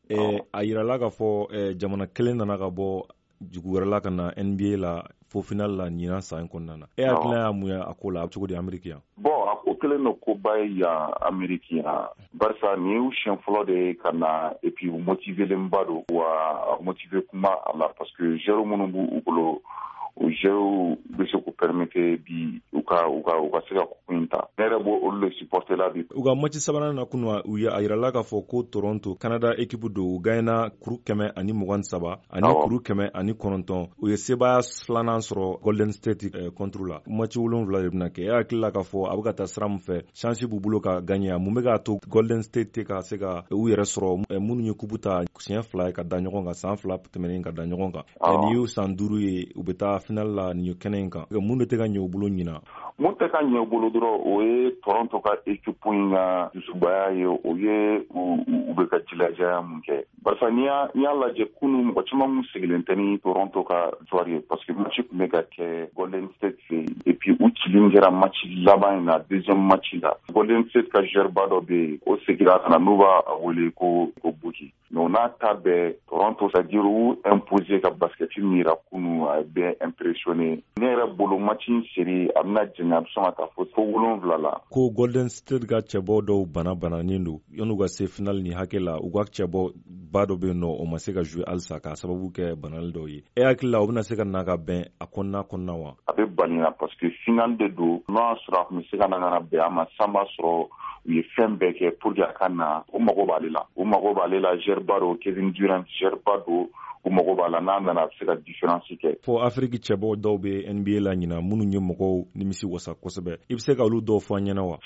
a yirala k'a fɔ jamana kelen nana ka bɔ jugu wɛrɛ la ka na NBA la fo final la ɲinan san kɔnɔna na. Hakilina y'a mun ye a ko la a cogo di Ameriki yan? Bon a ko kelen no koba ye yan Ameriki yan. Barisa ni y'u siɲɛ fɔlɔ de ka na et puis u motivelenba don wa motive kuma a la parce que zéro minnu b'u bolo o jeu bɛ se k'u permettre bi u ka se ka ko in ta. Ne yɛrɛ b'o olu le supporter la bi. U ka match sabanan na kunu u a yirala k'a fɔ ko Toronto Canada équipe don u gagnera kuru 123 ani kuru 109 u ye sebaya filanan sɔrɔ Golden State contre la. Match 7 de bɛna kɛ. E hakili la k'a fɔ a bɛ ka taa sira min fɛ chance b'u bolo ka gagner mun bɛ k'a to Golden State ka se ka u yɛrɛ sɔrɔ minnu ye coupe ta siɲɛ 2 ka da ɲɔgɔn kan san 2 tɛmɛnen ka da ɲɔgɔn kan. Ni y'u san 5 ye u bɛ taa final la nin kɛnɛ in kan. Mun de tɛ ka ɲɛ u bolo ɲina? Mun tɛ ka ɲɛ u bolo dɔrɔn o ye Toronto ka équipe in ka dusubaya ye o ye u bɛ ka jilajaya mun kɛ. Barisa n'i y'a lajɛ kunu mɔgɔ caman mun sigilen tɛ ni Toronto ka victoire ye parce que match tun bɛ ka kɛ Golden State fɛ yen et puis u cilen kɛra match laban in na deuxième match la. Golden State ka joueur ba dɔ bɛ yen o segira ka na n'u b'a wele ko Buki. Mais n'a ta bɛɛ Toronto c'est-à-dire u imposer ka basket min yira kunu a bien impressionné. Ne yɛrɛ bolo match in série a bɛna jɛngɛ a bɛ sɔn ka taa fo 7 la. Ko Golden State ka cɛbɔ dɔw bananen don yan'u ka se final ni hakɛ la u ka cɛbɔ ba dɔ bɛ yen nɔ o ma se ka jouer halisa k'a sababu kɛ banali dɔw ye. E hakili la o bɛna se ka na ka bɛn a kɔnɔna wa? A bɛ bani na parce que final de don n'o y'a sɔrɔ a tun bɛ se ka na ka bɛn a ma san b'a sɔrɔ u ye fɛn bɛɛ kɛ pour que a ka na o mago b'ale la. U mago b'ale la joueur do Kevin Durant joueur do u mago b'a la n'a nana a bɛ se ka différence kɛ. Fo Afrique cɛbɔ dɔw bɛ NBA la ɲina minnu ye mɔgɔw nimisi wasa kosɛbɛ. I bɛ se ka olu dɔw fɔ an ɲɛna wa?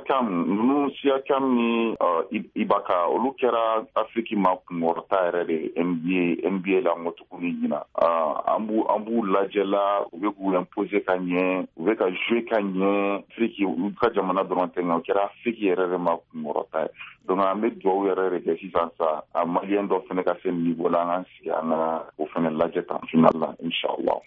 Siakam ni Ibaka olu kɛra Afrique ma kunkɔrɔta yɛrɛ de NBA la ngo tuguni ɲina. An b'u lajɛla u bɛ k'u imposer ka ɲɛ u bɛ ka jouer ka ɲɛ Afrique u ka jamana dɔrɔn tɛ nka o kɛra Afrique yɛrɛ de ma kunkɔrɔta ye. Donc an bɛ dugawu yɛrɛ de kɛ sisan sa a maliyɛn dɔ fana ka se niveau la an k'an sigi an ka o fana lajɛ tan final la inshallah.